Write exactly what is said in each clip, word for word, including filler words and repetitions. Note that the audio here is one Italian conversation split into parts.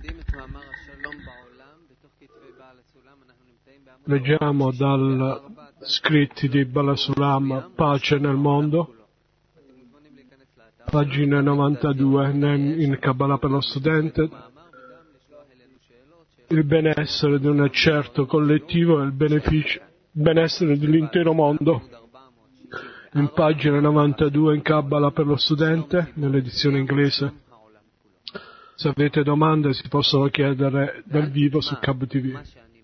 Leggiamo dal scritti di Bala Sulam, Pace nel mondo, pagina novantadue, in Kabbalah per lo studente, il benessere di un certo collettivo e il beneficio, benessere dell'intero mondo. In pagina novantadue in Kabbalah per lo studente, nell'edizione inglese. Se avete domande si possono chiedere dal vivo su K B T V.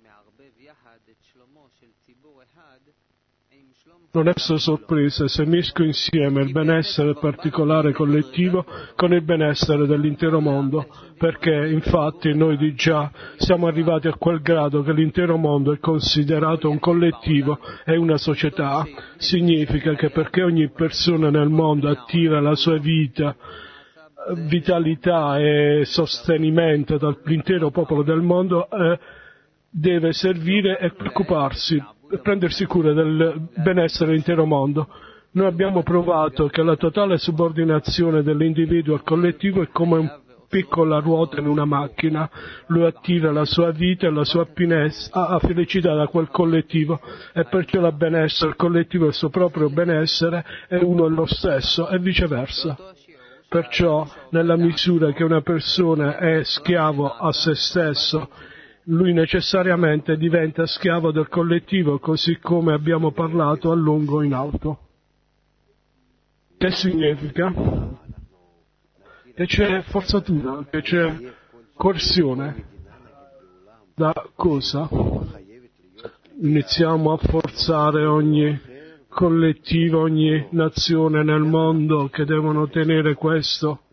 Non essere sorprese se misco insieme il benessere particolare collettivo con il benessere dell'intero mondo, perché infatti noi di già siamo arrivati a quel grado che l'intero mondo è considerato un collettivo e una società. Significa che perché ogni persona nel mondo attira la sua vita, vitalità e sostenimento dall'intero popolo del mondo, eh, deve servire e preoccuparsi, prendersi cura del benessere dell'intero mondo. Noi abbiamo provato che la totale subordinazione dell'individuo al collettivo è come una piccola ruota in una macchina. Lui attira la sua vita e la sua a felicità da quel collettivo, e perciò la benessere, il collettivo e il suo proprio benessere è uno e lo stesso, e viceversa. Perciò, nella misura che una persona è schiavo a se stesso, lui necessariamente diventa schiavo del collettivo, così come abbiamo parlato a lungo in alto. Che significa? Che c'è forzatura, che c'è coercione. Da cosa? Iniziamo a forzare ogni collettivo, ogni nazione nel mondo che devono tenere questo,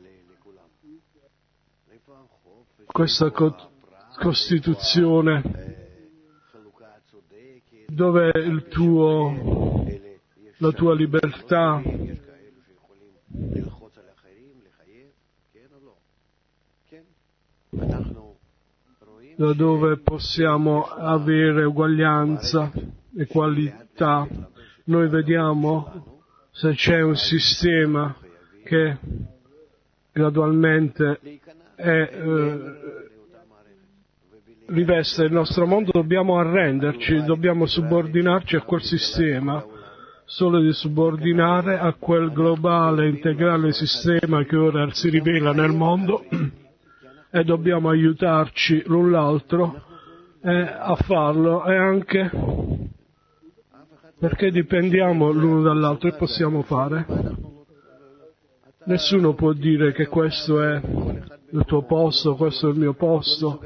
questa co- Costituzione, dove il tuo, la tua libertà, da dove possiamo avere uguaglianza, equalità. Noi vediamo se c'è un sistema che gradualmente è eh, riveste il nostro mondo, dobbiamo arrenderci, dobbiamo subordinarci a quel sistema, solo di subordinare a quel globale, integrale sistema che ora si rivela nel mondo, e dobbiamo aiutarci l'un l'altro eh, a farlo, e anche perché dipendiamo l'uno dall'altro e possiamo fare. Nessuno può dire che questo è il tuo posto, questo è il mio posto.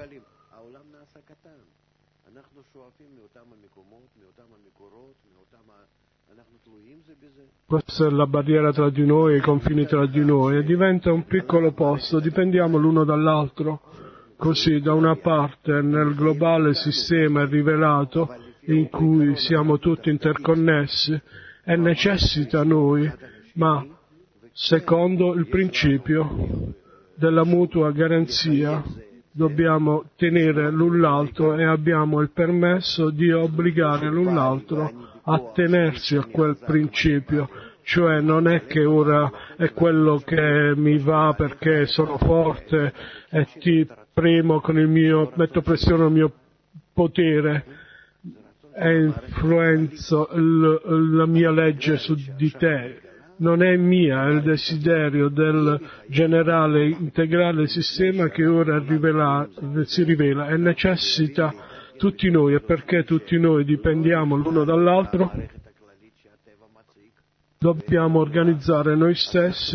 Questa è la barriera tra di noi, i confini tra di noi, e diventa un piccolo posto, dipendiamo l'uno dall'altro. Così da una parte nel globale sistema è rivelato, in cui siamo tutti interconnessi, e necessita noi, ma secondo il principio della mutua garanzia, dobbiamo tenere l'un l'altro e abbiamo il permesso di obbligare l'un l'altro a tenersi a quel principio. Cioè non è che ora è quello che mi va perché sono forte e ti premo con il mio, metto pressione al mio potere e influenzo il, la mia legge su di te. Non è mia, è il desiderio del generale integrale sistema che ora rivela, si rivela e necessita tutti noi. E perché tutti noi dipendiamo l'uno dall'altro, dobbiamo organizzare noi stessi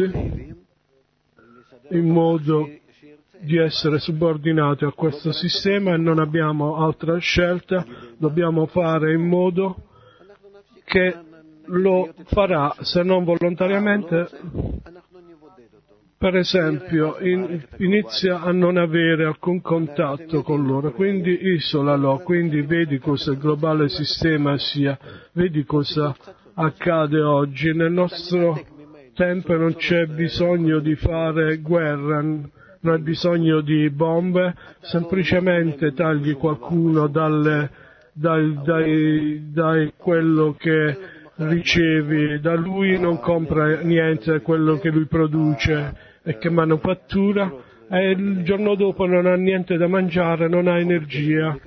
in modo di essere subordinati a questo sistema, e non abbiamo altra scelta. Dobbiamo fare in modo che lo farà, se non volontariamente. Per esempio, in, inizia a non avere alcun contatto con loro, quindi isolalo, quindi vedi cosa il globale sistema sia, vedi cosa accade oggi. Nel nostro tempo non c'è bisogno di fare guerra, non hai bisogno di bombe, semplicemente tagli qualcuno dalle, dai, dai, dai quello che ricevi da lui, non compra niente quello che lui produce e che manufattura, e il giorno dopo non ha niente da mangiare, non ha energia.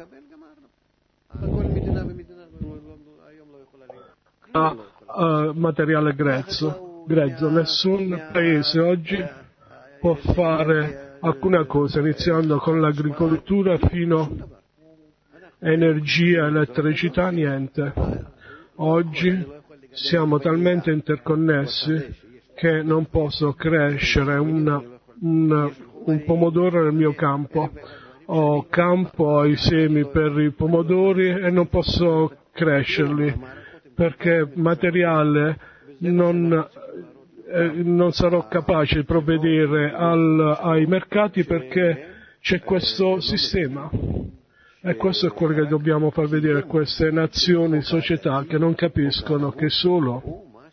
Ha uh, materiale grezzo, grezzo. Nessun paese oggi può fare alcuna cosa, iniziando con l'agricoltura fino a energia, elettricità, niente. Oggi siamo talmente interconnessi che non posso crescere una, un, un pomodoro nel mio campo. Ho campo, ho i semi per i pomodori e non posso crescerli perché materiale non, eh, non sarò capace di provvedere al, ai mercati perché c'è questo sistema. E questo è quello che dobbiamo far vedere a queste nazioni, società che non capiscono che solo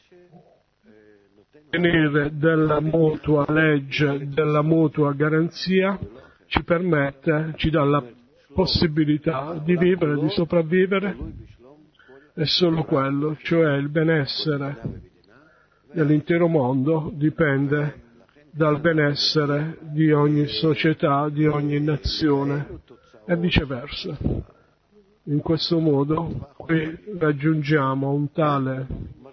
venire della mutua legge, della mutua garanzia ci permette, ci dà la possibilità di vivere, di sopravvivere, è solo quello, cioè il benessere dell'intero mondo dipende dal benessere di ogni società, di ogni nazione e viceversa. In questo modo qui raggiungiamo un tale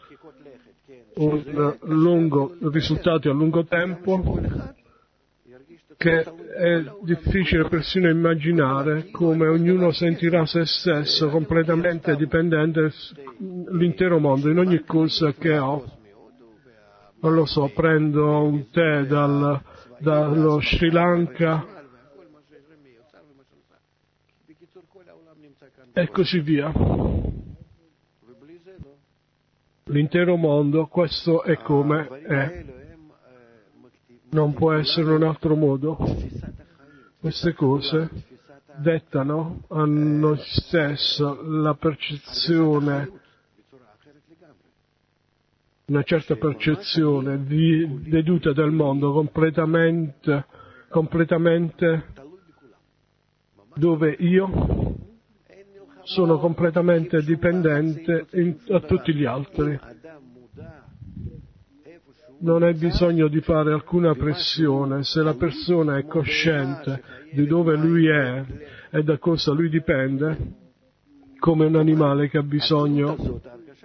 un lungo risultati a lungo tempo che è difficile persino immaginare come ognuno sentirà se stesso completamente dipendente dall'intero mondo in ogni cosa che ho. Non lo so, prendo un tè dal, dallo Sri Lanka e così via. L'intero mondo, questo è come è. Non può essere un altro modo. Queste cose dettano a noi stesso la percezione, una certa percezione di, veduta del mondo completamente, completamente dove io sono completamente dipendente in, a tutti gli altri. Non hai bisogno di fare alcuna pressione, se la persona è cosciente di dove lui è e da cosa lui dipende, come un animale che ha bisogno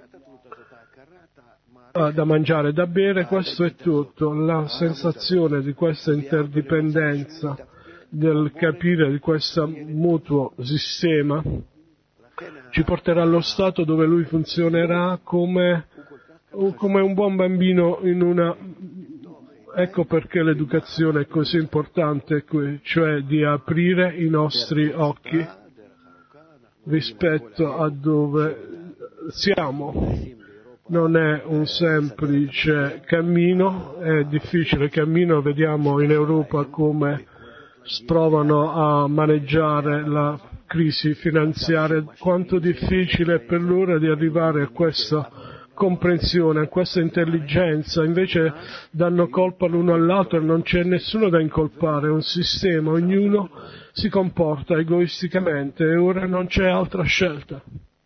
uh, da mangiare e da bere, questo è tutto. La sensazione di questa interdipendenza, del capire di questo mutuo sistema, ci porterà allo stato dove lui funzionerà come come un buon bambino in una... Ecco perché l'educazione è così importante qui, cioè di aprire i nostri occhi rispetto a dove siamo. Non è un semplice cammino, è difficile cammino, vediamo in Europa come provano a maneggiare la crisi finanziaria, quanto difficile è per loro di arrivare a questa comprensione, a questa intelligenza, invece danno colpa l'uno all'altro e non c'è nessuno da incolpare, è un sistema, ognuno si comporta egoisticamente e ora non c'è altra scelta.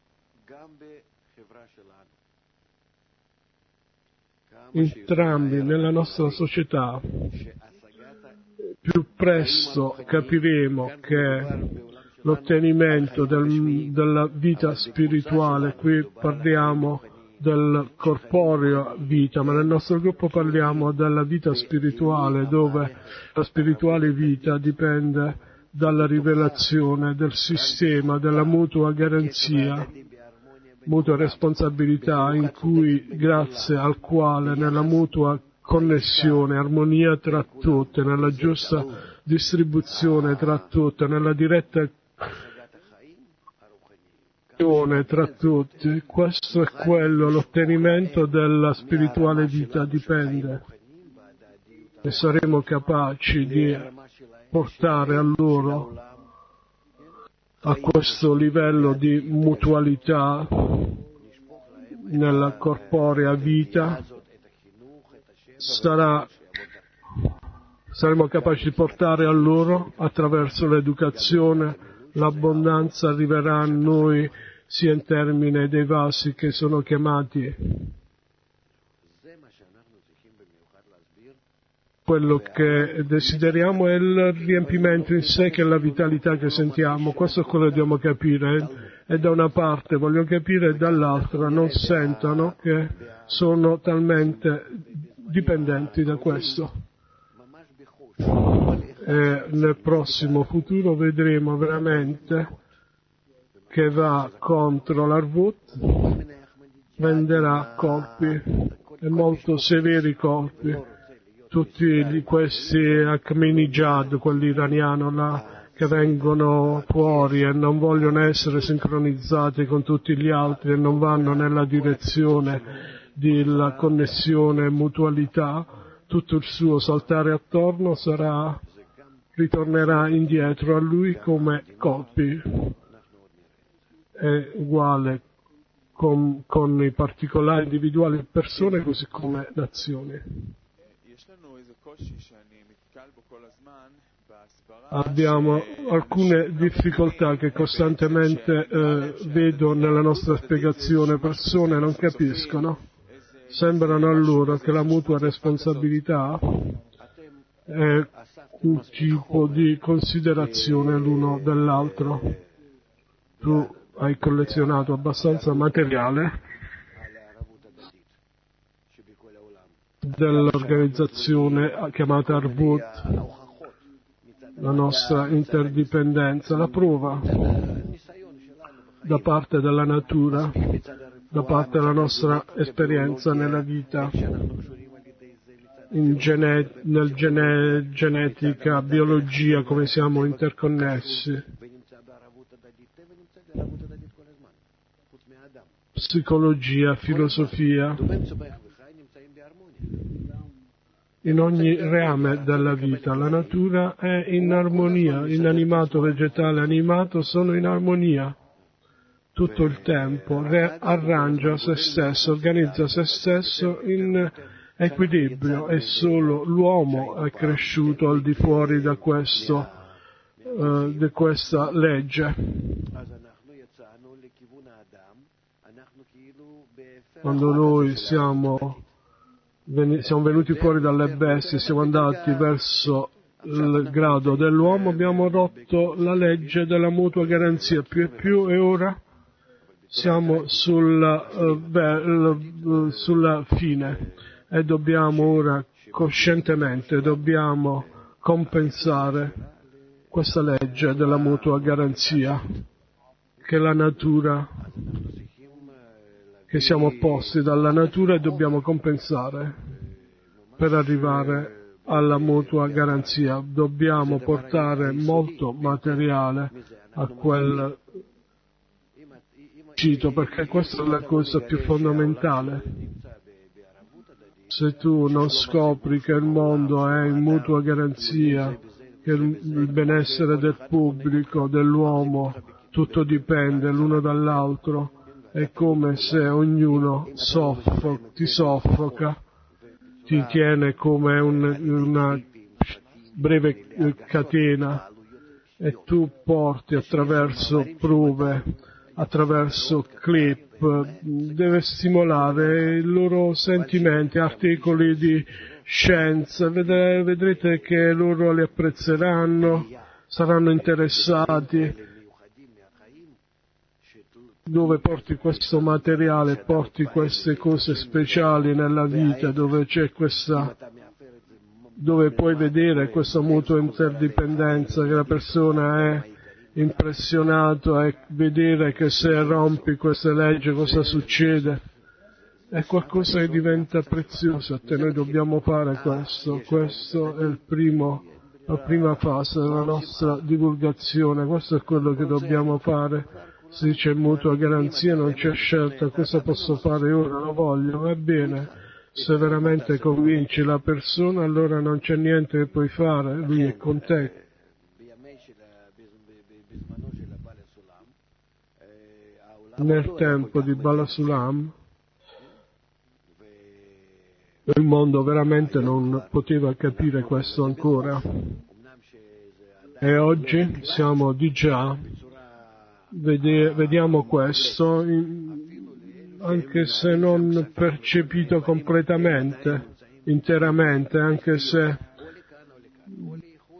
Entrambi nella nostra società più presto capiremo che l'ottenimento del, della vita spirituale, qui parliamo del corporeo vita, ma nel nostro gruppo parliamo della vita spirituale, dove la spirituale vita dipende dalla rivelazione del sistema, della mutua garanzia, mutua responsabilità, in cui, grazie al quale, nella mutua connessione, armonia tra tutte, nella giusta distribuzione tra tutte, nella diretta tra tutti, questo è quello, l'ottenimento della spirituale vita dipende e saremo capaci di portare a loro a questo livello di mutualità nella corporea vita, sarà, saremo capaci di portare a loro attraverso l'educazione, l'abbondanza arriverà a noi sia in termini dei vasi che sono chiamati quello che desideriamo è il riempimento in sé, che è la vitalità che sentiamo. Questo è quello che dobbiamo capire. E da una parte vogliono capire e dall'altra non sentono che sono talmente dipendenti da questo. E nel prossimo futuro vedremo veramente che va contro l'Arvut, prenderà colpi, e molto severi colpi. Tutti questi Ahmadinejad, quelli iraniani là, che vengono fuori e non vogliono essere sincronizzati con tutti gli altri e non vanno nella direzione della connessione e mutualità, tutto il suo saltare attorno sarà, ritornerà indietro a lui come colpi. È uguale con, con i particolari individuali persone così come nazioni. Abbiamo alcune difficoltà che costantemente eh, vedo nella nostra spiegazione, persone non capiscono, sembrano a loro che la mutua responsabilità è un tipo di considerazione l'uno dell'altro. Tu hai collezionato abbastanza materiale dell'organizzazione chiamata Arvut, la nostra interdipendenza, la prova da parte della natura, da parte della nostra esperienza nella vita, in gene, nel gene, genetica, biologia, come siamo interconnessi, psicologia, filosofia. In ogni reame della vita la natura è in armonia, inanimato, vegetale, animato sono in armonia tutto il tempo, Re- arrangia se stesso, organizza se stesso in equilibrio e solo l'uomo è cresciuto al di fuori da questo, uh, di questa legge. Quando noi siamo siamo venuti fuori dalle bestie, siamo andati verso il grado dell'uomo, abbiamo rotto la legge della mutua garanzia più e più e ora siamo sulla, uh, beh, sulla fine e dobbiamo ora coscientemente dobbiamo compensare questa legge della mutua garanzia che la natura che siamo opposti dalla natura e dobbiamo compensare per arrivare alla mutua garanzia. Dobbiamo portare molto materiale a quel cito, perché questa è la cosa più fondamentale. Se tu non scopri che il mondo è in mutua garanzia, che il benessere del pubblico, dell'uomo, tutto dipende l'uno dall'altro, è come se ognuno soffo, ti soffoca, ti tiene come un, una breve catena e tu porti attraverso prove, attraverso clip, deve stimolare i loro sentimenti, articoli di scienza, vedrete che loro li apprezzeranno, saranno interessati. Dove porti questo materiale, porti queste cose speciali nella vita, dove c'è questa, dove puoi vedere questa mutua interdipendenza, che la persona è impressionata e vedere che se rompi queste leggi cosa succede, è qualcosa che diventa prezioso a te. Noi dobbiamo fare questo, questo è il primo, la prima fase della nostra divulgazione, questo è quello che dobbiamo fare. Si dice mutua garanzia, non c'è scelta, cosa posso fare ora, lo voglio, va bene. Se veramente convinci la persona, allora non c'è niente che puoi fare, lui è con te. Nel tempo di Bala Sulam, il mondo veramente non poteva capire questo ancora. E oggi siamo di già Vede, vediamo questo, anche se non percepito completamente, interamente, anche se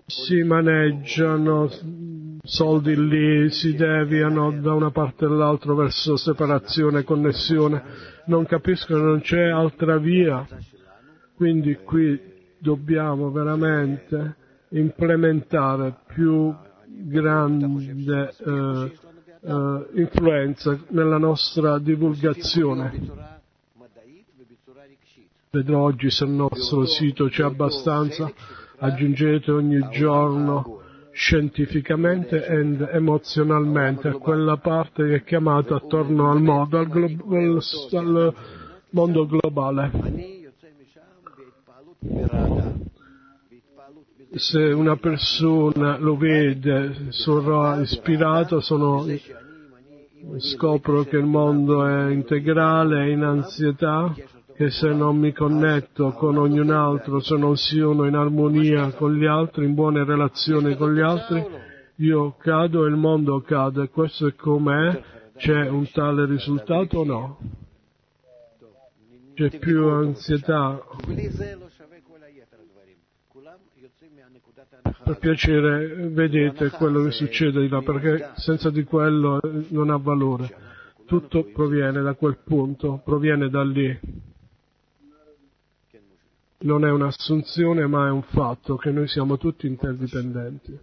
si maneggiano soldi lì, si deviano da una parte all'altra verso separazione e connessione, non capiscono, non c'è altra via, quindi qui dobbiamo veramente implementare più grande eh, eh, influenza nella nostra divulgazione. Vedrò oggi se il nostro sito c'è abbastanza, aggiungete ogni giorno scientificamente ed emozionalmente a quella parte che è chiamata attorno al mondo, al, glo- al, al mondo globale. Se una persona lo vede, sarà ispirato, sono, scopro che il mondo è integrale, è in ansietà, che se non mi connetto con ogni altro, se non sono in armonia con gli altri, in buone relazioni con gli altri, io cado e il mondo cade. Questo è com'è? C'è un tale risultato o no? C'è più ansietà. Per piacere, vedete quello che succede di là, perché senza di quello non ha valore. Tutto proviene da quel punto, proviene da lì. Non è un'assunzione, ma è un fatto che noi siamo tutti interdipendenti.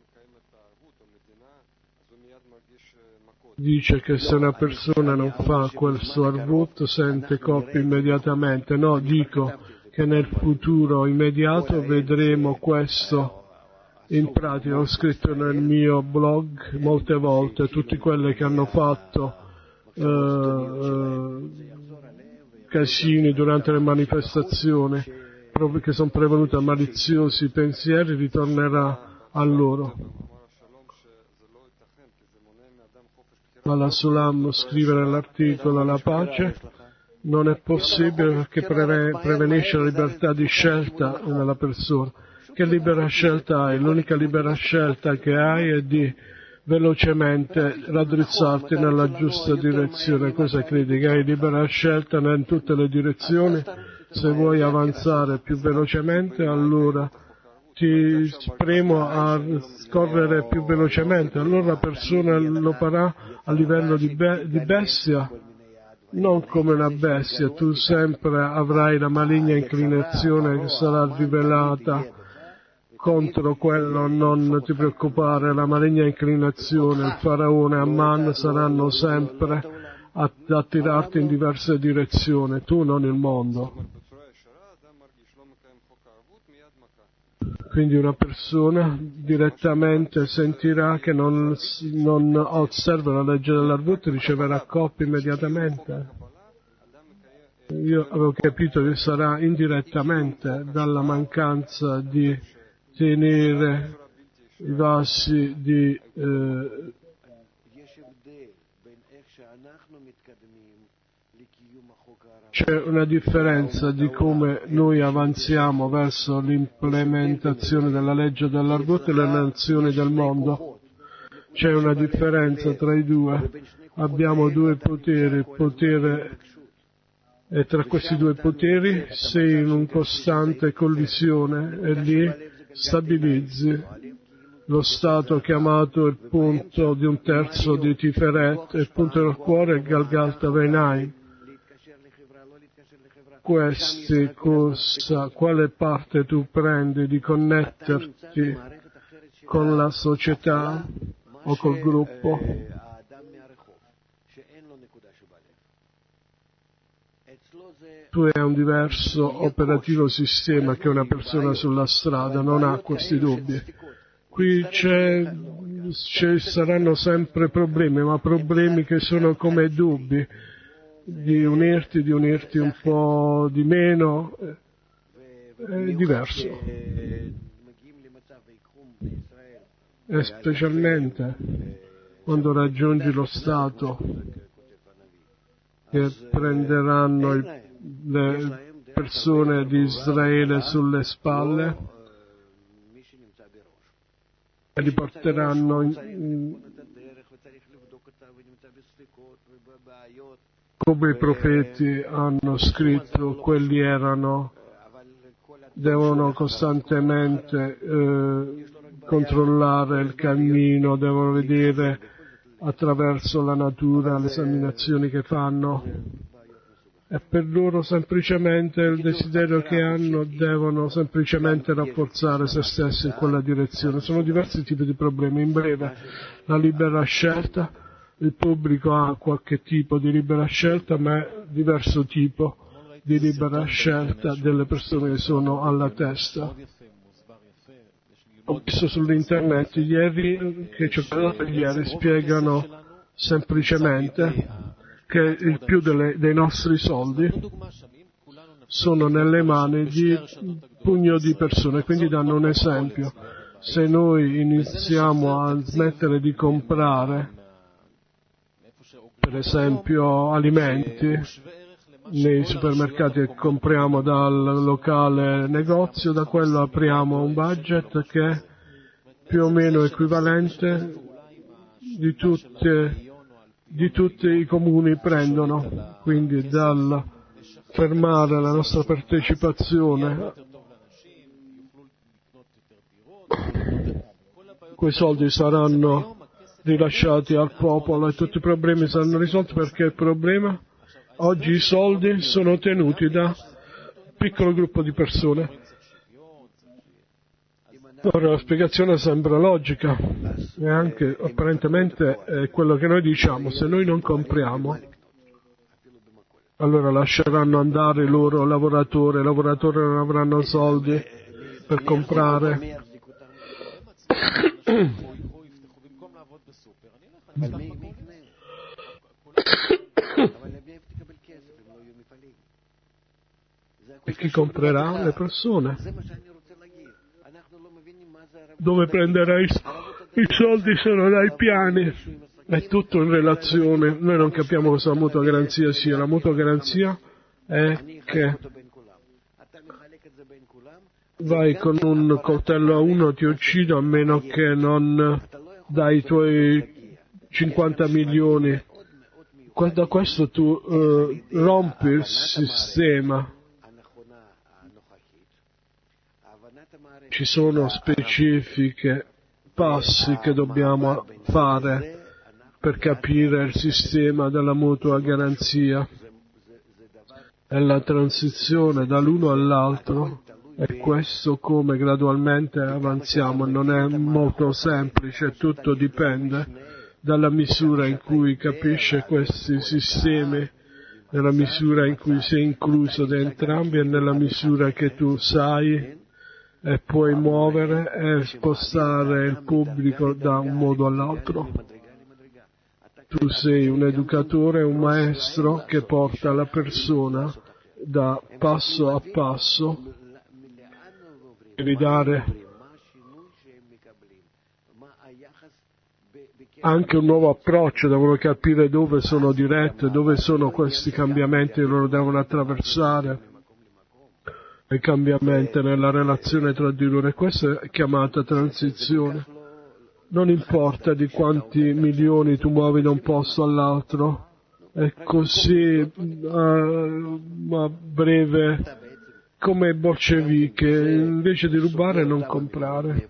Dice che se una persona non fa quel suo arvut sente colpi immediatamente. No, dico che nel futuro immediato vedremo questo in pratica. Ho scritto nel mio blog molte volte tutti quelli che hanno fatto eh, eh, casini durante le manifestazioni, proprio che sono prevenuti a maliziosi pensieri, ritornerà a loro. Alla Sulam scrive nell'articolo la pace non è possibile perché preve, prevenisce la libertà di scelta nella persona. Che libera scelta hai? L'unica libera scelta che hai è di velocemente raddrizzarti nella giusta direzione. Cosa credi? Che hai libera scelta in tutte le direzioni? Se vuoi avanzare più velocemente, allora ti spremo a correre più velocemente. Allora la persona lo farà a livello di, be- di bestia, non come una bestia. Tu sempre avrai la maligna inclinazione che sarà rivelata contro quello, non ti preoccupare, la maligna inclinazione, il faraone e Amman saranno sempre a attirarti in diverse direzioni, tu non il mondo. Quindi una persona direttamente sentirà che non, non osserva la legge dell'arvut, riceverà coppia immediatamente. Io avevo capito che sarà indirettamente dalla mancanza di tenere i vassi di eh, c'è una differenza di come noi avanziamo verso l'implementazione della legge dell'arvut e le nazioni del mondo. C'è una differenza tra i due. Abbiamo due poteri, il potere, e tra questi due poteri sei in un costante collisione e lì stabilizzi lo stato chiamato il punto di un terzo di Tiferet, e il punto del cuore è Galgalta Veinaim. Questi cosa, quale parte tu prendi di connetterti con la società o col gruppo? Tu hai un diverso operativo sistema che una persona sulla strada, non ha questi dubbi. Qui c'è, ci saranno sempre problemi, ma problemi che sono come dubbi. Di unirti, di unirti un po' di meno, è diverso. E specialmente quando raggiungi lo stato che prenderanno i, le persone di Israele sulle spalle e li porteranno in, in, come i profeti hanno scritto, quelli erano devono costantemente eh, controllare il cammino, devono vedere attraverso la natura le esaminazioni che fanno, e per loro semplicemente il desiderio che hanno, devono semplicemente rafforzare se stessi in quella direzione. Sono diversi tipi di problemi. In breve, la libera scelta, il pubblico ha qualche tipo di libera scelta, ma è diverso tipo di libera scelta delle persone che sono alla testa. Ho visto sull'internet ieri che ci ho guardato ieri spiegano semplicemente che il più delle, dei nostri soldi sono nelle mani di un pugno di persone, quindi danno un esempio. Se noi iniziamo a smettere di comprare, per esempio, alimenti nei supermercati che compriamo dal locale negozio, da quello apriamo un budget che è più o meno equivalente di tutte di tutti i comuni prendono, quindi dal fermare la nostra partecipazione, quei soldi saranno rilasciati al popolo e tutti i problemi saranno risolti, perché il problema oggi i soldi sono tenuti da un piccolo gruppo di persone. Ora la spiegazione sembra logica e anche apparentemente è quello che noi diciamo: se noi non compriamo, allora lasceranno andare i loro lavoratori, i lavoratori non avranno soldi per comprare. E chi comprerà? Le persone. Dove prenderai i soldi sono dai piani, è tutto in relazione. Noi non capiamo cosa la mutua garanzia sia. La mutua garanzia è che vai con un coltello a uno, ti uccido, a meno che non dai i tuoi cinquanta milioni. Da questo tu eh, rompi il sistema. Ci sono specifiche passi che dobbiamo fare per capire il sistema della mutua garanzia. È la transizione dall'uno all'altro, e questo come gradualmente avanziamo. Non è molto semplice, tutto dipende dalla misura in cui capisce questi sistemi, nella misura in cui sei incluso da entrambi e nella misura che tu sai e puoi muovere e spostare il pubblico da un modo all'altro. Tu sei un educatore, un maestro che porta la persona da passo a passo, devi dare anche un nuovo approccio, devono capire dove sono dirette, dove sono questi cambiamenti che loro devono attraversare, i cambiamenti nella relazione tra di loro, e questa è chiamata transizione. Non importa di quanti milioni tu muovi da un posto all'altro, è così uh, a breve come i bolscevichi, invece di rubare non comprare.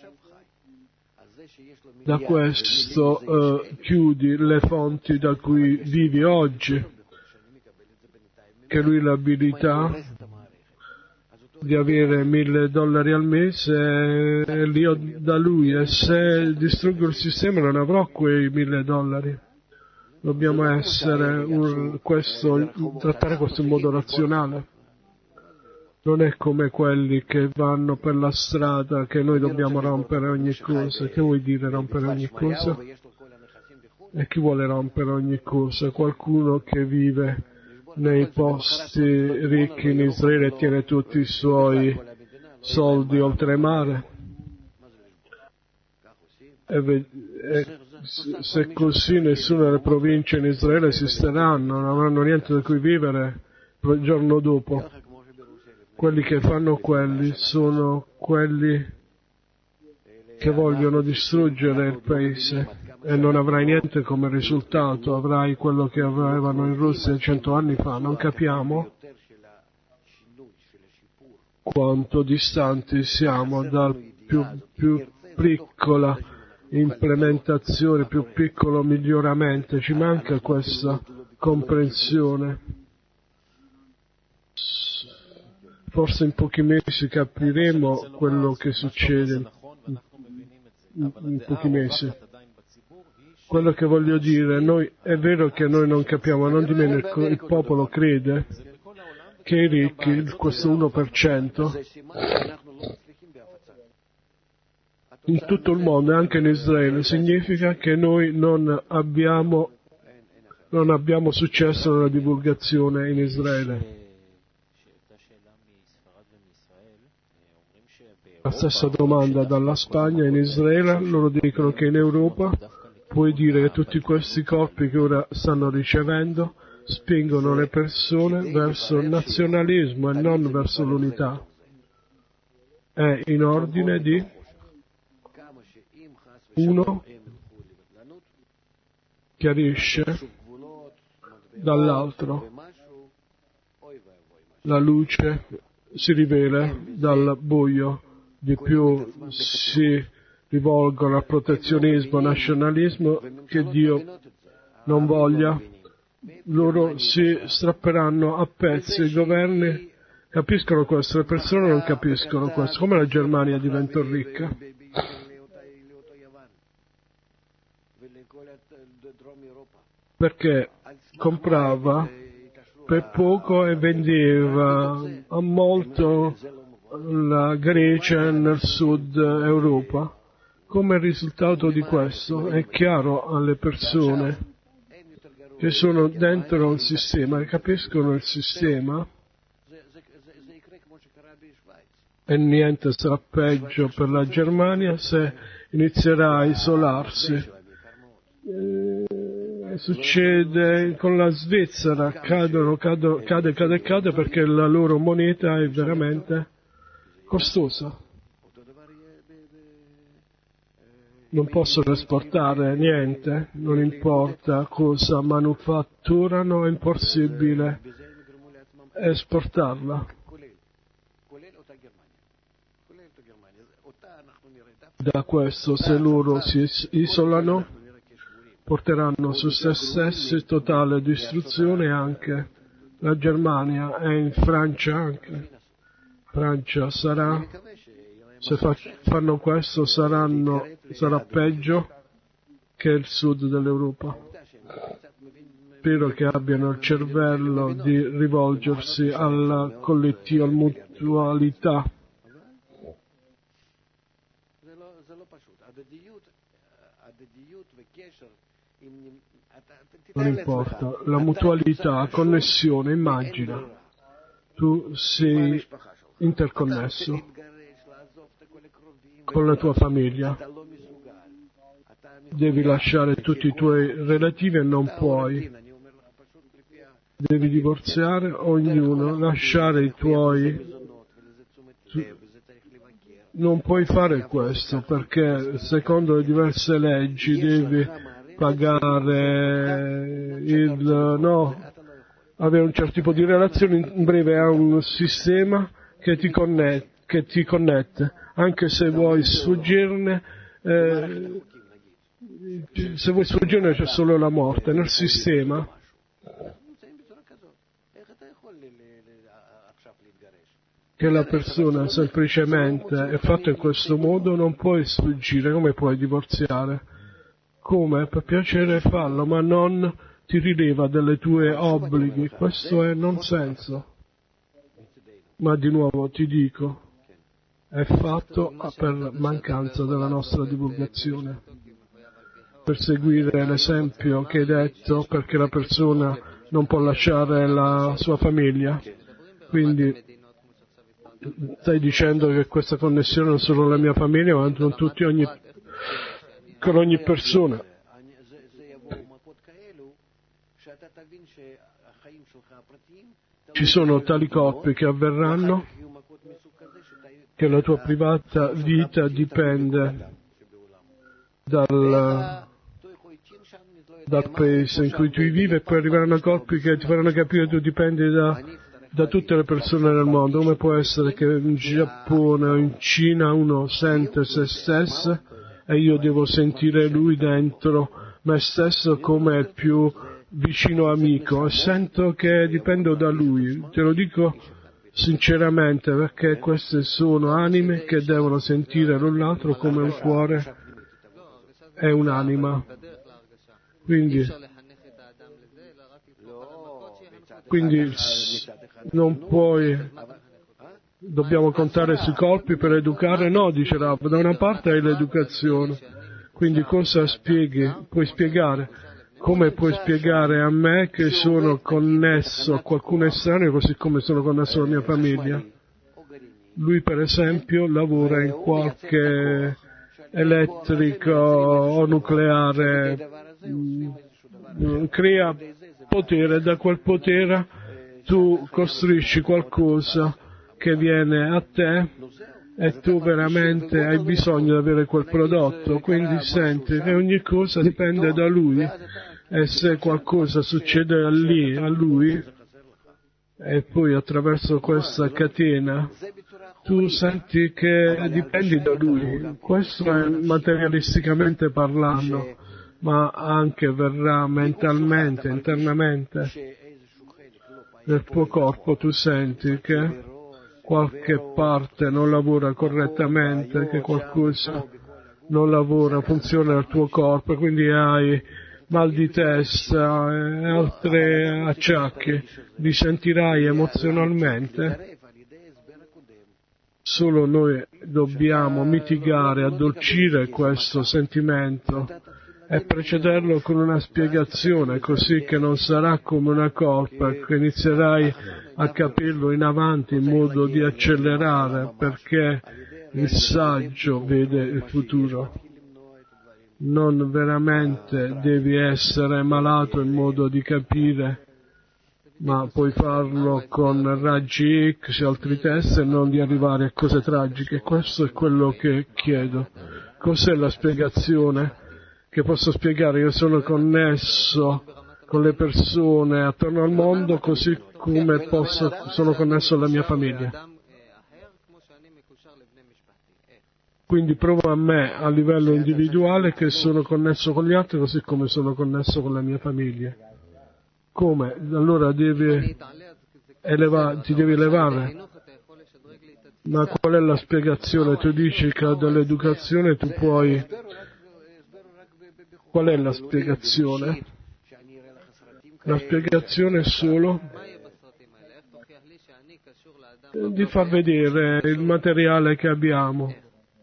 Da questo uh, chiudi le fonti da cui vivi oggi, che lui l'abilità di avere mille dollari al mese e li ho da lui, e se distruggo il sistema non avrò quei mille dollari. Dobbiamo essere un, questo, trattare questo in modo razionale. Non è come quelli che vanno per la strada che noi dobbiamo rompere ogni cosa. Che vuoi dire rompere ogni cosa? E chi vuole rompere ogni cosa? Qualcuno che vive nei posti ricchi in Israele e tiene tutti i suoi soldi oltremare. E, e se così nessuna delle province in Israele esisteranno, non avranno niente da cui vivere il giorno dopo. Quelli che fanno quelli sono quelli che vogliono distruggere il paese, e non avrai niente come risultato, avrai quello che avevano in Russia cento anni fa. Non capiamo quanto distanti siamo dal più, più piccola implementazione, più piccolo miglioramento. Ci manca questa comprensione. Forse in pochi mesi capiremo quello che succede, in, in pochi mesi. Quello che voglio dire, noi, è vero che noi non capiamo, non di meno il, il popolo crede che i ricchi, questo uno per cento, in tutto il mondo, anche in Israele, significa che noi non abbiamo, non abbiamo successo nella divulgazione in Israele. La stessa domanda dalla Spagna in Israele, loro dicono che in Europa puoi dire che tutti questi corpi che ora stanno ricevendo spingono le persone verso il nazionalismo e non verso l'unità. È in ordine di uno chiarisce dall'altro, la luce si rivela dal buio, di più si rivolgono al protezionismo, nazionalismo, che Dio non voglia, loro si strapperanno a pezzi, i governi capiscono questo, le persone non capiscono questo, come la Germania diventò ricca. Perché comprava per poco e vendeva a molto la Grecia nel sud Europa. Come risultato di questo è chiaro alle persone che sono dentro un sistema, che capiscono il sistema, e niente sarà peggio per la Germania se inizierà a isolarsi. Eh, succede con la Svizzera, cadono, cadono, cade, cade, cade perché la loro moneta è veramente costosa. Non possono esportare niente, non importa cosa manufatturano, è impossibile esportarla. Da questo, se loro si isolano, porteranno su se stessi totale distruzione, anche la Germania e in Francia anche. Francia sarà, se fa, fanno questo, saranno, sarà peggio che il sud dell'Europa. Spero che abbiano il cervello di rivolgersi alla collettiva, alla mutualità. Non importa, la mutualità, connessione, immagina, tu sei interconnesso con la tua famiglia, devi lasciare tutti i tuoi relativi e non puoi, devi divorziare ognuno, lasciare i tuoi, non puoi fare questo perché secondo le diverse leggi devi pagare il, no, avere un certo tipo di relazione, in breve è un sistema che ti connette, che ti connette, anche se vuoi sfuggirne, eh, se vuoi sfuggirne c'è solo la morte, nel sistema che la persona semplicemente è fatta in questo modo, non puoi sfuggire, come puoi divorziare? Come? Per piacere fallo, ma non ti rileva delle tue obblighi, questo è non senso. Ma di nuovo ti dico, è fatto per mancanza della nostra divulgazione, per seguire l'esempio che hai detto, perché la persona non può lasciare la sua famiglia, quindi stai dicendo che questa connessione non solo la mia famiglia, ma con tutti, ogni, con ogni persona. Ci sono tali coppie che avverranno che la tua privata vita dipende dal, dal paese in cui tu vivi, e poi arriveranno coppie che ti faranno capire che tu dipendi da da tutte le persone del mondo. Come può essere che in Giappone o in Cina uno sente se stesso e io devo sentire lui dentro me stesso come più vicino amico, e sento che dipendo da lui. Te lo dico sinceramente, perché queste sono anime che devono sentire l'un l'altro come un cuore è un'anima. Quindi, quindi non puoi, dobbiamo contare sui colpi per educare? No, dice Rav, da una parte hai l'educazione, quindi cosa spieghi? Puoi spiegare? Come puoi spiegare a me che sono connesso a qualcuno estraneo così come sono connesso alla mia famiglia? Lui per esempio lavora in qualche elettrico o nucleare, mh, crea potere, da quel potere tu costruisci qualcosa che viene a te e tu veramente hai bisogno di avere quel prodotto, quindi senti che ogni cosa dipende da lui, e se qualcosa succede a lì, a lui, e poi attraverso questa catena tu senti che dipendi da lui. Questo è materialisticamente parlando, ma anche verrà mentalmente, internamente. Nel tuo corpo tu senti che qualche parte non lavora correttamente, che qualcosa non lavora, funziona nel tuo corpo, quindi hai mal di testa e altri acciacchi, li sentirai emozionalmente. Solo noi dobbiamo mitigare, addolcire questo sentimento e precederlo con una spiegazione, così che non sarà come una colpa, che inizierai a capirlo in avanti in modo di accelerare, perché il saggio vede il futuro. Non veramente devi essere malato in modo di capire, ma puoi farlo con raggi X e altri test e non di arrivare a cose tragiche. Questo è quello che chiedo. Cos'è la spiegazione che posso spiegare? Io sono connesso con le persone attorno al mondo così come posso, sono connesso alla mia famiglia. Quindi provo a me a livello individuale che sono connesso con gli altri così come sono connesso con la mia famiglia. Come? Allora devi eleva, ti devi elevare. Ma qual è la spiegazione? Tu dici che dall'educazione tu puoi... Qual è la spiegazione? La spiegazione è solo di far vedere il materiale che abbiamo.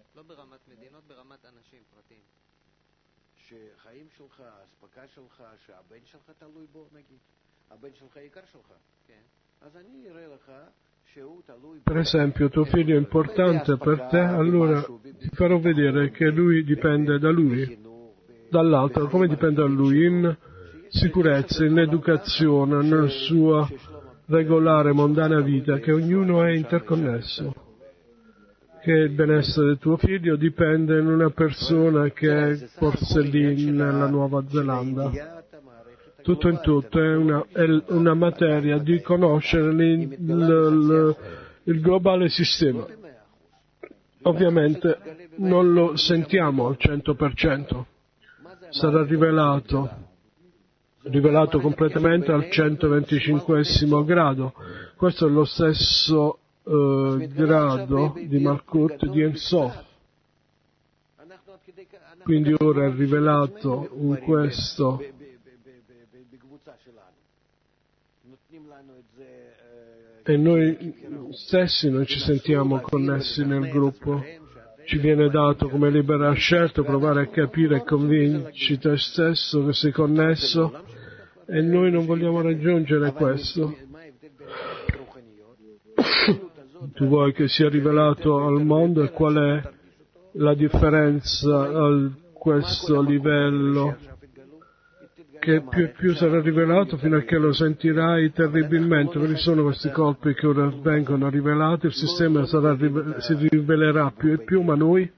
Per esempio, tuo figlio è importante per te, allora ti farò vedere che lui dipende da lui, dall'altro, come dipende da lui? In sicurezza, in educazione, nella sua regolare, mondana vita, che ognuno è interconnesso. Che il benessere del tuo figlio dipende in una persona che è forse lì nella Nuova Zelanda. Tutto in tutto è una, è una materia di conoscere il, il, il globale sistema. Ovviamente non lo sentiamo al cento per cento, sarà rivelato, rivelato completamente al centoventicinquesimo grado. Questo è lo stesso eh, grado di Malkut di Ensof. Quindi ora è rivelato in questo e noi stessi non ci sentiamo connessi nel gruppo. Ci viene dato come libera scelta provare a capire e convinci te stesso che sei connesso e noi non vogliamo raggiungere questo. Tu vuoi che sia rivelato al mondo e qual è la differenza a questo livello? Che più e più sarà rivelato fino a che lo sentirai terribilmente, perché sono questi colpi che ora vengono rivelati, il sistema sarà, si rivelerà più e più, ma noi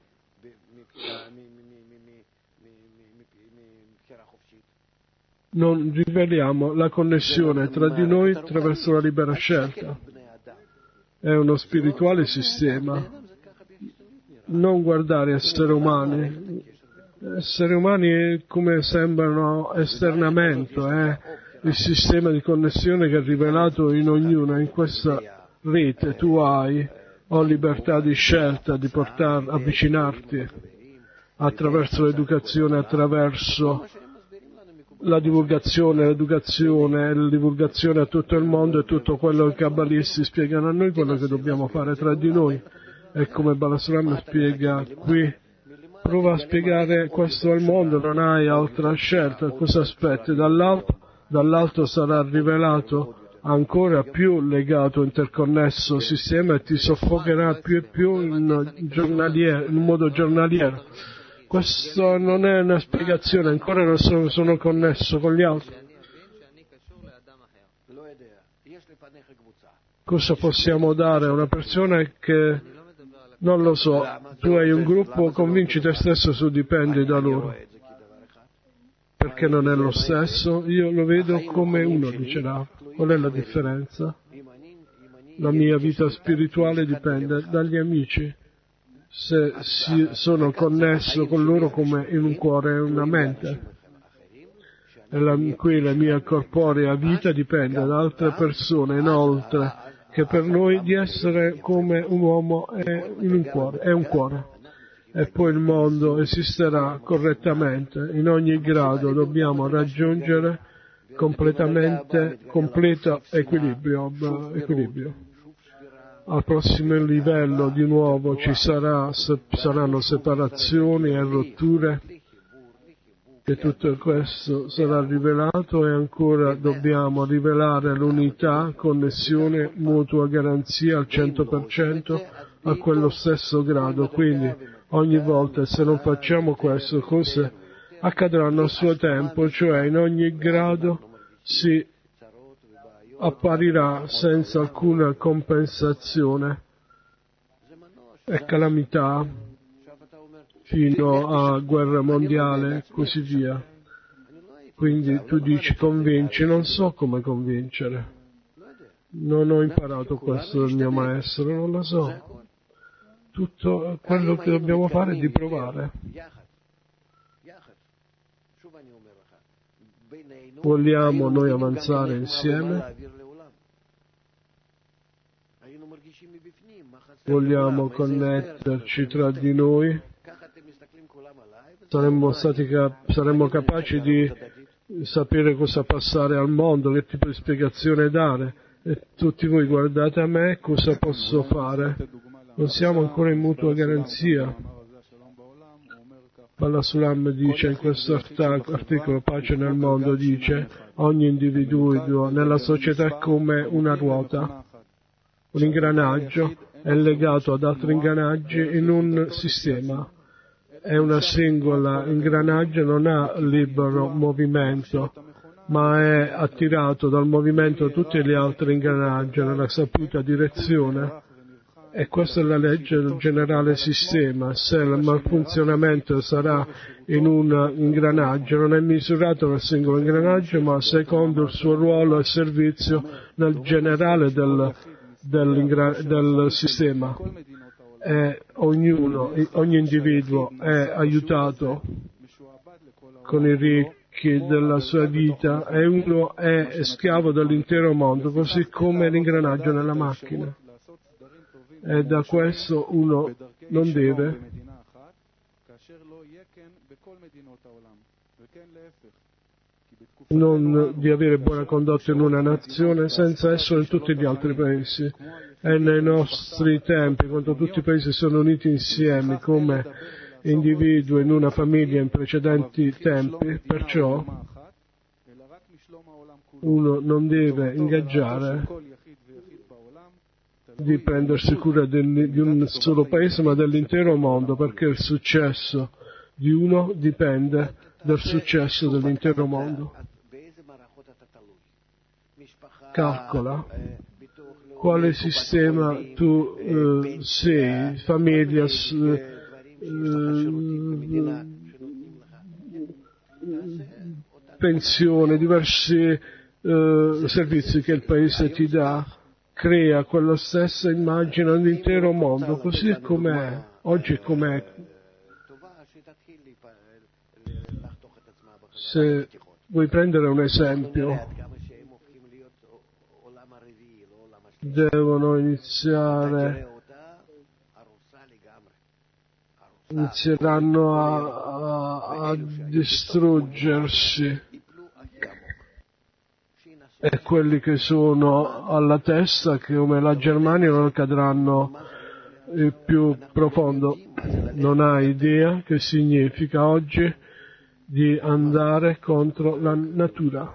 non riveliamo la connessione tra di noi attraverso la libera scelta. È uno spirituale sistema. Non guardare esseri umani. Esseri umani come sembrano esternamente, è il sistema di connessione che è rivelato in ognuno. In questa rete tu hai o libertà di scelta di portar, avvicinarti attraverso l'educazione, attraverso la divulgazione, l'educazione, la divulgazione a tutto il mondo e tutto quello che i kabbalisti spiegano a noi, quello che dobbiamo fare tra di noi. E come Balasulam spiega qui, prova a spiegare questo al mondo, non hai altra scelta, cosa aspetti? Dall'alto, dall'alto sarà rivelato ancora più legato, interconnesso sistema e ti soffocherà più e più in, giornaliero, in modo giornaliero. Questo non è una spiegazione, ancora non sono, sono connesso con gli altri. Cosa possiamo dare a una persona che non lo so, tu hai un gruppo, convinci te stesso su dipendi da loro. Perché non è lo stesso? Io lo vedo come uno, dicerà. Qual è la differenza? La mia vita spirituale dipende dagli amici. Se si, sono connesso con loro come in un cuore e una mente. E la, qui la mia corporea vita dipende da altre persone, inoltre, che per noi di essere come un uomo è in un cuore, è un cuore. E poi il mondo esisterà correttamente. In ogni grado dobbiamo raggiungere completamente, completo equilibrio, equilibrio. Al prossimo livello di nuovo ci sarà, saranno separazioni e rotture, che tutto questo sarà rivelato e ancora dobbiamo rivelare l'unità, connessione, mutua garanzia al cento per cento a quello stesso grado. Quindi ogni volta se non facciamo questo, cose accadranno a suo tempo, cioè in ogni grado si apparirà senza alcuna compensazione e calamità fino a guerra mondiale e così via. Quindi tu dici convinci, non so come convincere. Non ho imparato questo dal mio maestro, non lo so. Tutto quello che dobbiamo fare è di provare. Vogliamo noi avanzare insieme? Vogliamo connetterci tra di noi? Saremmo stati cap- saremmo capaci di sapere cosa passare al mondo, che tipo di spiegazione dare. E tutti voi guardate a me, cosa posso fare? Non siamo ancora in mutua garanzia. Balasulam dice in questo articolo Pace nel mondo, dice ogni individuo nella società è come una ruota, un ingranaggio è legato ad altri ingranaggi in un sistema. È una singola ingranaggio, non ha libero movimento, ma è attirato dal movimento di tutti gli altri ingranaggi nella saputa direzione. E questa è la legge del generale sistema. Se il malfunzionamento sarà in un ingranaggio, non è misurato nel singolo ingranaggio, ma secondo il suo ruolo e servizio nel generale del, del, del sistema. E ognuno, ogni individuo è aiutato con i ricchi della sua vita e uno è schiavo dell'intero mondo, così come l'ingranaggio nella macchina. E da questo uno non deve non di avere buona condotta in una nazione senza essere in tutti gli altri paesi. E nei nostri tempi, quando tutti i paesi sono uniti insieme come individui in una famiglia in precedenti tempi, perciò uno non deve ingaggiare di prendersi cura di un solo paese, ma dell'intero mondo, perché il successo di uno dipende dal successo dell'intero mondo. Calcola quale sistema tu eh, sei, famiglia, eh, pensione, diversi eh, servizi che il paese ti dà, crea quella stessa immagine all'intero mondo, così com'è, oggi com'è. Se vuoi prendere un esempio, devono iniziare, inizieranno a, a, a distruggersi, e quelli che sono alla testa, che come la Germania, non cadranno il più profondo. Non hai idea che significa oggi di andare contro la natura.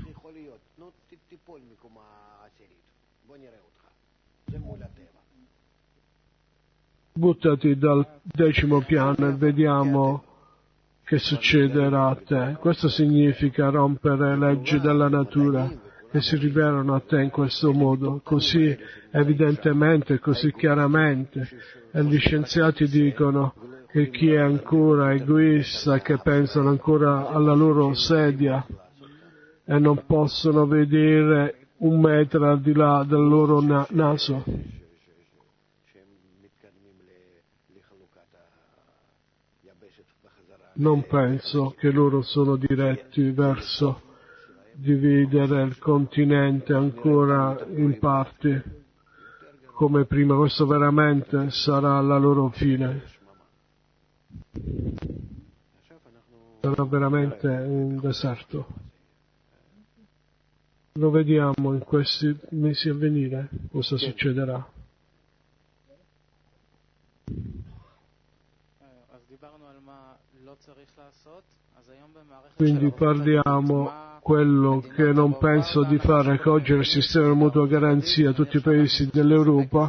Buttati dal decimo piano e vediamo che succederà a te. Questo significa rompere le leggi della natura che si rivelano a te in questo modo, così evidentemente, così chiaramente. E gli scienziati dicono che chi è ancora egoista, che pensano ancora alla loro sedia e non possono vedere un metro al di là del loro na- naso. Non penso che loro sono diretti verso dividere il continente ancora in parti come prima. Questo veramente sarà la loro fine. Sarà veramente un deserto. Lo vediamo in questi mesi a venire cosa succederà. Quindi parliamo quello che non penso di fare, che oggi il sistema di mutua garanzia a tutti i paesi dell'Europa,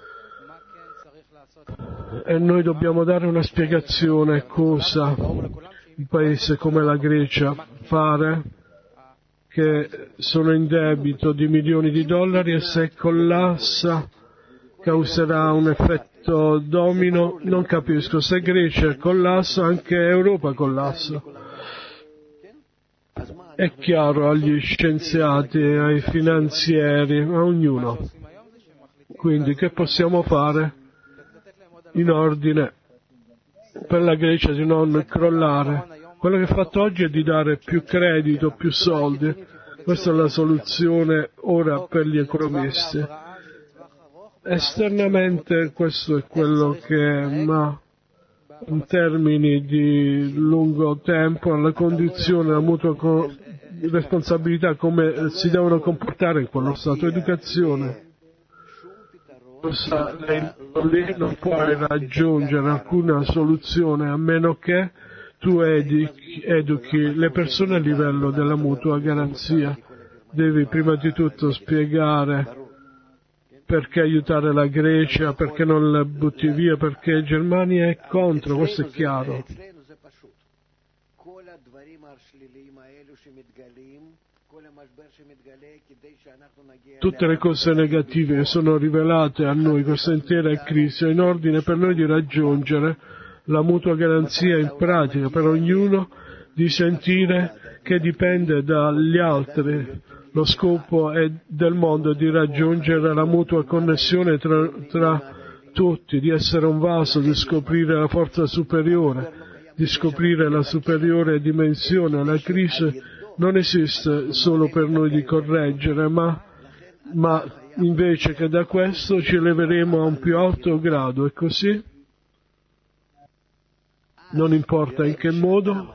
e noi dobbiamo dare una spiegazione cosa un paese come la Grecia fare, che sono in debito di milioni di dollari, e se collassa causerà un effetto domino. Non capisco, se Grecia collassa anche Europa collassa. È chiaro agli scienziati, ai finanzieri, a ognuno. Quindi che possiamo fare in ordine per la Grecia di non crollare? Quello che è fatto oggi è di dare più credito, più soldi. Questa è la soluzione ora per gli economisti. Esternamente questo è quello che è, ma in termini di lungo tempo, la condizione, la mutua co- responsabilità, come si devono comportare in quello stato. Educazione. Lì non puoi raggiungere alcuna soluzione a meno che tu educhi, educhi le persone a livello della mutua garanzia. Devi prima di tutto spiegare perché aiutare la Grecia, perché non la butti via, perché Germania è contro, questo è chiaro. Tutte le cose negative che sono rivelate a noi, questa intera crisi, è in ordine per noi di raggiungere la mutua garanzia in pratica, per ognuno di sentire che dipende dagli altri. Lo scopo è del mondo di raggiungere la mutua connessione tra, tra tutti, di essere un vaso, di scoprire la forza superiore, di scoprire la superiore dimensione. La crisi non esiste solo per noi di correggere, ma, ma invece che da questo ci eleveremo a un più alto grado, e così non importa in che modo.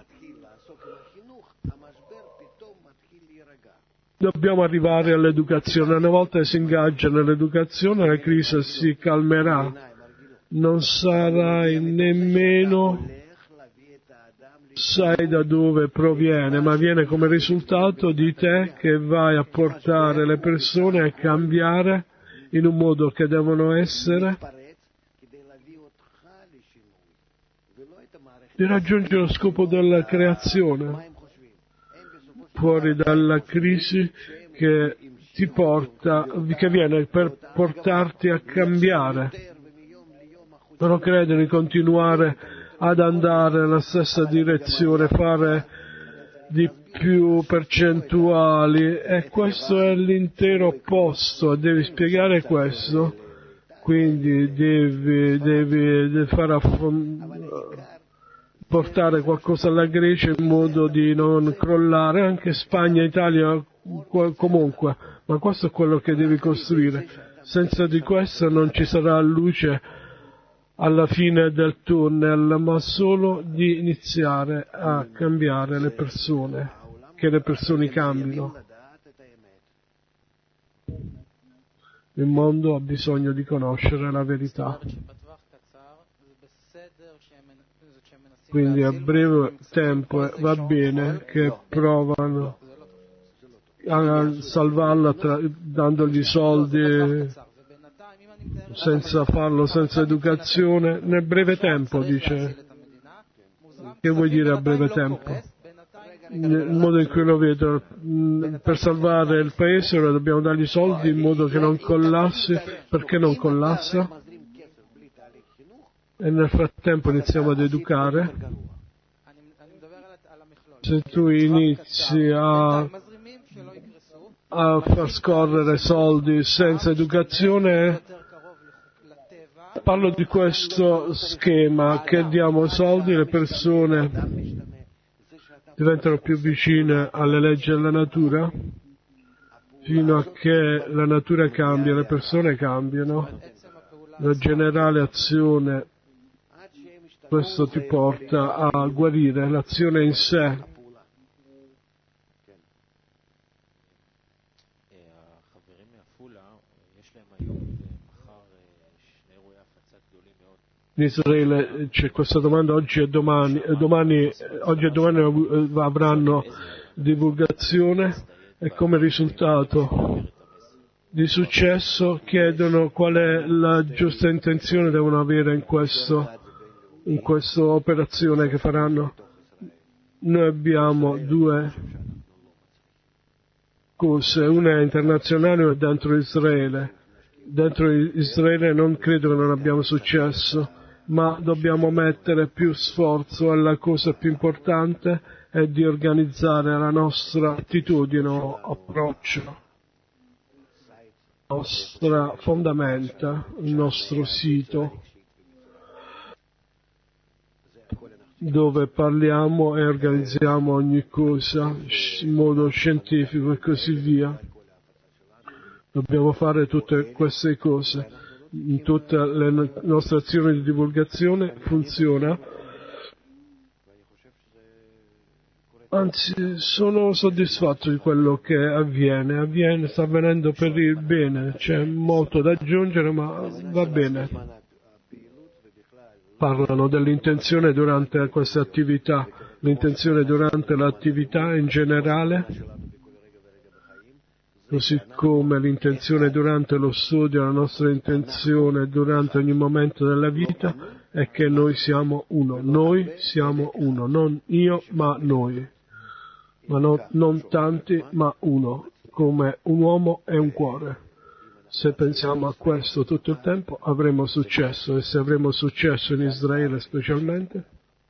Dobbiamo arrivare all'educazione. Una volta che si ingaggia nell'educazione, la crisi si calmerà. Non sarai nemmeno, sai da dove proviene, ma viene come risultato di te che vai a portare le persone a cambiare in un modo che devono essere, di raggiungere lo scopo della creazione. Fuori dalla crisi che ti porta, che viene per portarti a cambiare. Non credo di continuare ad andare nella stessa direzione, fare di più percentuali, e questo è l'intero opposto, devi spiegare questo, quindi devi, devi, devi far affon- portare qualcosa alla Grecia in modo di non crollare, anche Spagna, Italia, comunque, ma questo è quello che devi costruire. Senza di questo non ci sarà luce alla fine del tunnel, ma solo di iniziare a cambiare le persone, che le persone cambino. Il mondo ha bisogno di conoscere la verità. Quindi a breve tempo va bene che provano a salvarla tra, dandogli soldi, senza farlo, senza educazione, nel breve tempo, dice. Che vuol dire a breve tempo? Nel modo in cui lo vedo, per salvare il paese ora dobbiamo dargli soldi in modo che non collassi. Perché non collassa? E nel frattempo iniziamo ad educare. Se tu inizi a, a far scorrere soldi senza educazione, parlo di questo schema, che diamo soldi, le persone diventano più vicine alle leggi della natura, fino a che la natura cambia, le persone cambiano, la generale azione, questo ti porta a guarire, l'azione in sé. In Israele c'è questa domanda oggi e domani, domani, oggi e domani avranno divulgazione, e come risultato di successo chiedono qual è la giusta intenzione che devono avere in questo, in questa operazione che faranno. Noi abbiamo due cose, una è internazionale e una è dentro Israele. Dentro Israele non credo che non abbiamo successo, ma dobbiamo mettere più sforzo, e la cosa più importante è di organizzare la nostra attitudine o approccio, la nostra fondamenta, il nostro sito, dove parliamo e organizziamo ogni cosa in modo scientifico e così via. Dobbiamo fare tutte queste cose. In tutte le nostre azioni di divulgazione funziona. Anzi, sono soddisfatto di quello che avviene. Avviene, sta avvenendo per il bene. C'è molto da aggiungere, ma va bene. Parlano dell'intenzione durante queste attività, l'intenzione durante l'attività in generale, così come l'intenzione durante lo studio, la nostra intenzione durante ogni momento della vita è che noi siamo uno. Noi siamo uno, non io ma noi, ma no, non tanti ma uno, come un uomo e un cuore. Se pensiamo a questo tutto il tempo avremo successo, e se avremo successo in Israele specialmente,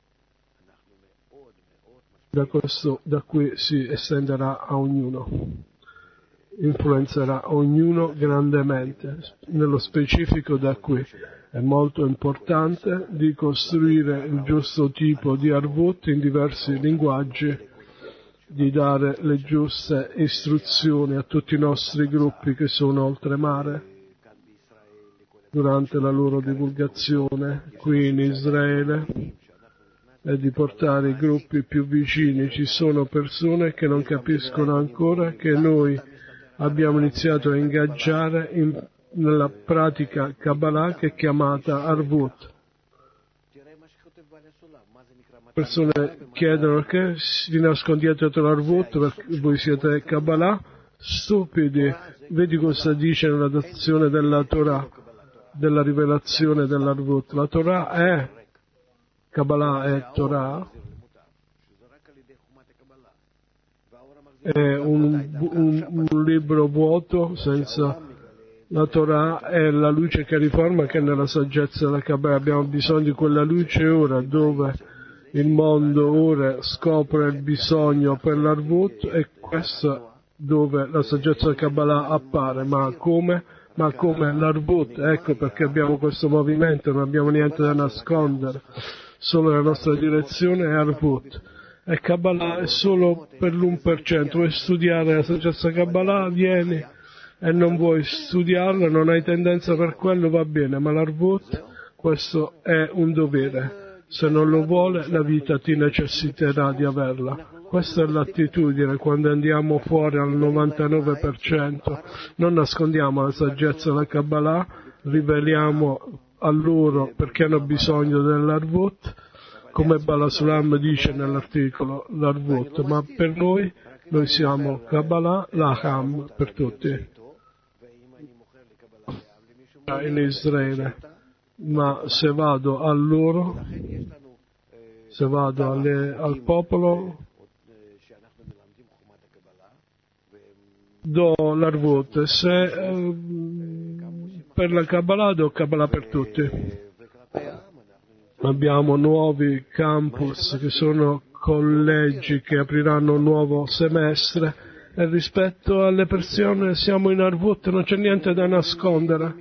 da questo, da qui si estenderà a ognuno, influenzerà ognuno grandemente. Nello specifico da qui è molto importante di costruire il giusto tipo di arvut in diversi linguaggi, di dare le giuste istruzioni a tutti i nostri gruppi che sono oltremare durante la loro divulgazione qui in Israele, e di portare i gruppi più vicini. Ci sono persone che non capiscono ancora che noi abbiamo iniziato a ingaggiare in, nella pratica Kabbalah che è chiamata Arvut. Persone chiedono che vi nascondiate dietro l'Arvut perché voi siete Kabbalah? Stupidi! Vedi cosa dice nella dazione della Torah, della rivelazione dell'Arvut. La Torah è Kabbalah, è Torah, è un, un, un libro vuoto senza la Torah, è la luce che riforma, che è nella saggezza della Kabbalah. Abbiamo bisogno di quella luce ora, dove Il mondo ora scopre il bisogno per l'Arvut e questo dove la saggezza del Kabbalah appare, ma come? Ma come l'Arvut, ecco perché abbiamo questo movimento, non abbiamo niente da nascondere, solo la nostra direzione è Arvut. E Kabbalah è solo per l'uno per cento, vuoi studiare la saggezza Kabbalah, vieni, e non vuoi studiarla, non hai tendenza per quello, va bene, ma l'Arvut, questo è un dovere, se non lo vuole la vita ti necessiterà di averla. Questa è l'attitudine quando andiamo fuori al novantanove per cento, non nascondiamo la saggezza della Kabbalah, riveliamo a loro perché hanno bisogno dell'Arvut, come Balasulam dice nell'articolo, l'Arvut, ma per noi, noi siamo Kabbalah, l'Aham per tutti. In Israele, ma se vado a loro, se vado alle, al popolo, do l'Arvut, se eh, per la Kabbalah do Kabbalah per tutti. Abbiamo nuovi campus che sono collegi che apriranno un nuovo semestre e rispetto alle persone siamo in Arvut, non c'è niente da nascondere.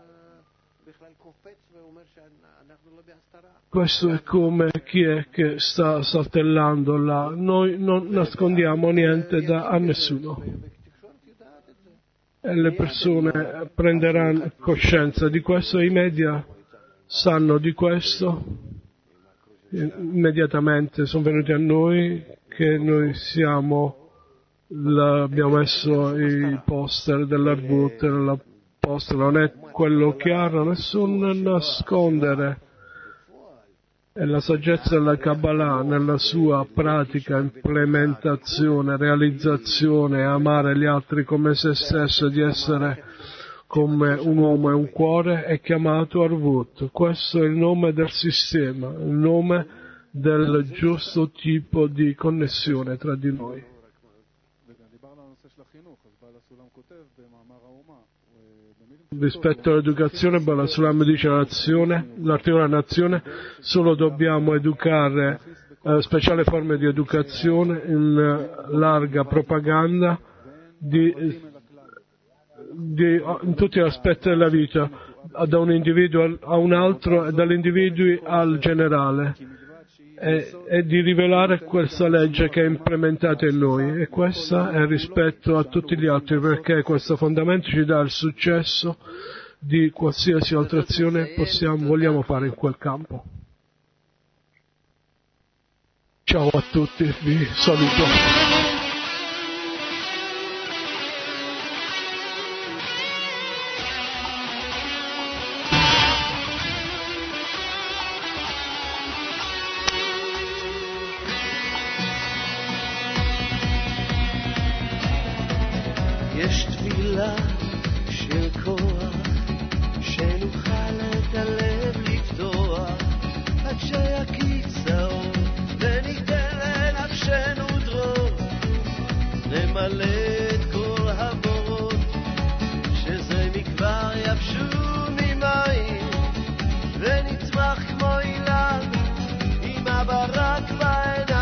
Questo è come chi è che sta saltellando là, noi non nascondiamo niente da, a nessuno. E le persone prenderanno coscienza di questo e i media sanno di questo, immediatamente sono venuti a noi che noi siamo, la, abbiamo messo i poster dell'Arvut, la poster non è quello chiaro, nessun nascondere. E la saggezza della Kabbalah nella sua pratica, implementazione, realizzazione, amare gli altri come se stesso, di essere come un uomo e un cuore, è chiamato Arvut. Questo è il nome del sistema, il nome del giusto tipo di connessione tra di noi. Rispetto all'educazione, Balasulam dice la nazione, l'articolo della nazione, solo dobbiamo educare eh, speciali forme di educazione in eh, larga propaganda di, di, in tutti gli aspetti della vita, da un individuo a un altro e dagli individui al generale. E, e di rivelare questa legge che è implementata in noi, e questa è rispetto a tutti gli altri, perché questo fondamento ci dà il successo di qualsiasi altra azione possiamo, vogliamo fare in quel campo. Ciao a tutti, vi saluto. יש תפילה של כוח שנוכל את הלב לפתוח עד שיקיץ האור וניתן לנפשנו דרור נמלא את כל הבורות שזה מכבר יבשו ממים ונצמח כמו אילן עם הברק בעיניים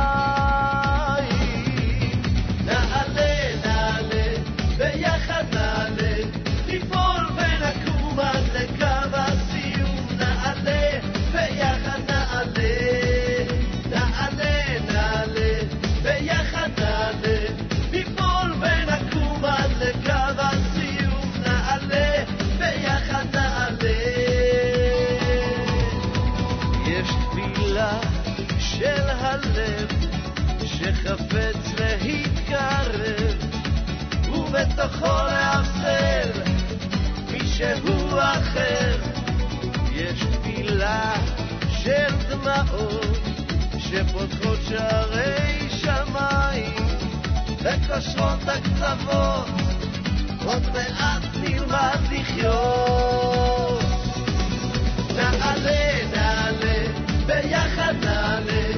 של הלב שחפץ להתקרב ובתוכו להפסל מישהו אחר יש תפילה של דמעות שפותחות שערי שמיים וקושרות הקצוות עוד מעט נלמד לחיות נעלה נעלה ביחד נעלה